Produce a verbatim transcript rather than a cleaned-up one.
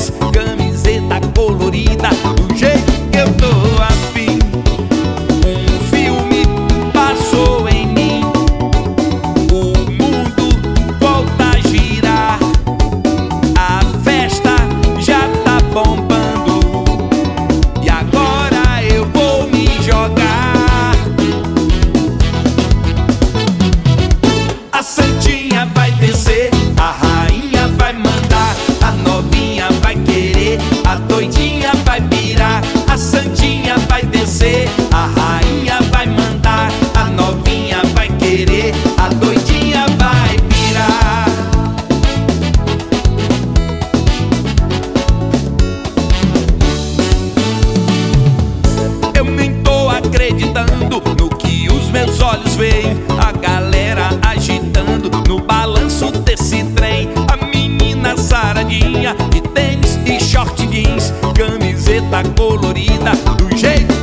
jeans, camiseta colorida, do jeito que eu tô afim. Um filme passou em mim, o mundo volta a girar, a festa já tá bombando e agora eu vou me jogar. A santinha vai descer, a rainha vai mandar, a novinha vai querer, a doidinha vai pirar. A santinha vai descer, a rainha vai mandar, a novinha vai querer, a doidinha vai pirar. Eu nem tô acreditando no que os meus olhos veem, a galera agitando no balanço desse trem. A menina saradinha de tênis e short jeans, camiseta colorida, do jeito